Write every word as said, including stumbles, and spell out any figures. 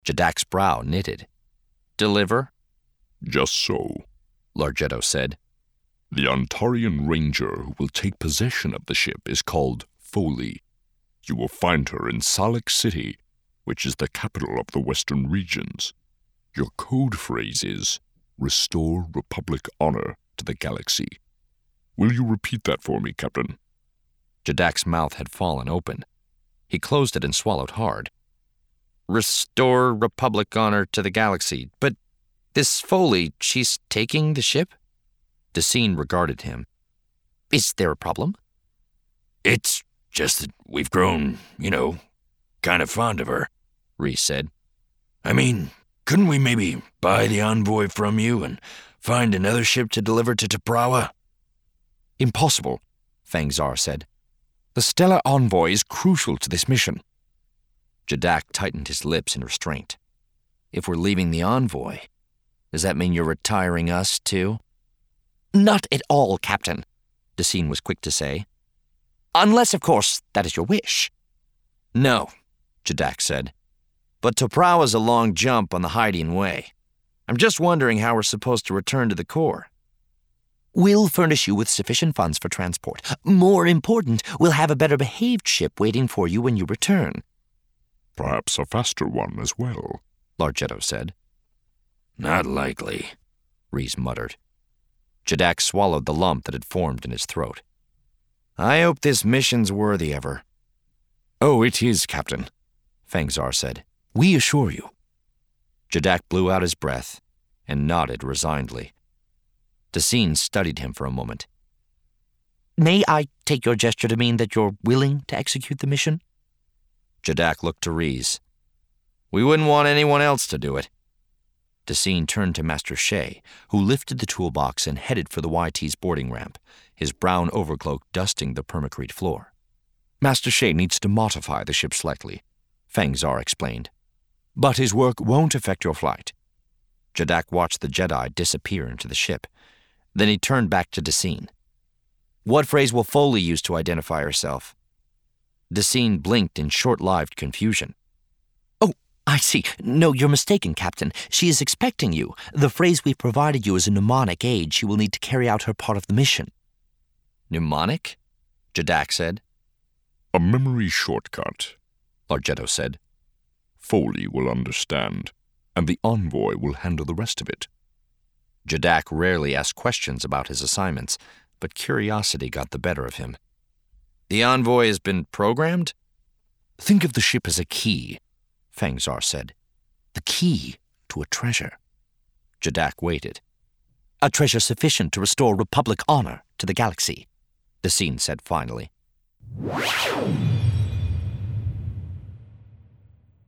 Jadak's brow knitted. Deliver? Just so, Larghetto said. The Antarian ranger who will take possession of the ship is called Foley. You will find her in Salak City, which is the capital of the Western regions. Your code phrase is, Restore Republic honor to the galaxy. Will you repeat that for me, Captain? Jadak's mouth had fallen open. He closed it and swallowed hard. Restore Republic honor to the galaxy. But this Foley, she's taking the ship? Desine regarded him. Is there a problem? It's just that we've grown, you know, kind of fond of her, Reese said. I mean, couldn't we maybe buy the envoy from you and find another ship to deliver to T'Prawa? Impossible, Fangzar said. The Stellar Envoy is crucial to this mission. Jadak tightened his lips in restraint. If we're leaving the Envoy, does that mean you're retiring us, too? Not at all, Captain, Desine was quick to say. Unless, of course, that is your wish. No, Jadak said. But T'Prawa's a long jump on the Hydian way. I'm just wondering how we're supposed to return to the core. We'll furnish you with sufficient funds for transport. More important, we'll have a better-behaved ship waiting for you when you return. Perhaps a faster one as well, Larghetto said. Not likely, Reese muttered. Jadak swallowed the lump that had formed in his throat. I hope this mission's worthy of her. Oh, it is, Captain, Fangzar said. We assure you. Jadak blew out his breath and nodded resignedly. Desine studied him for a moment. May I take your gesture to mean that you're willing to execute the mission? Jadak looked to Reese. We wouldn't want anyone else to do it. Desine turned to Master Shea, who lifted the toolbox and headed for the Y T's boarding ramp, his brown overcloak dusting the permacrete floor. Master Shea needs to modify the ship slightly, Fangzar explained. But his work won't affect your flight. Jadak watched the Jedi disappear into the ship. Then he turned back to Desine. What phrase will Foley use to identify herself? Desine blinked in short-lived confusion. Oh, I see. No, you're mistaken, Captain. She is expecting you. The phrase we provided you is a mnemonic aid she will need to carry out her part of the mission. Mnemonic? Jadak said. A memory shortcut, Larghetto said. Foley will understand, and the envoy will handle the rest of it. Jadak rarely asked questions about his assignments, but curiosity got the better of him. The envoy has been programmed? Think of the ship as a key, Fangzar said. The key to a treasure. Jadak waited. A treasure sufficient to restore Republic honor to the galaxy, Desine said finally.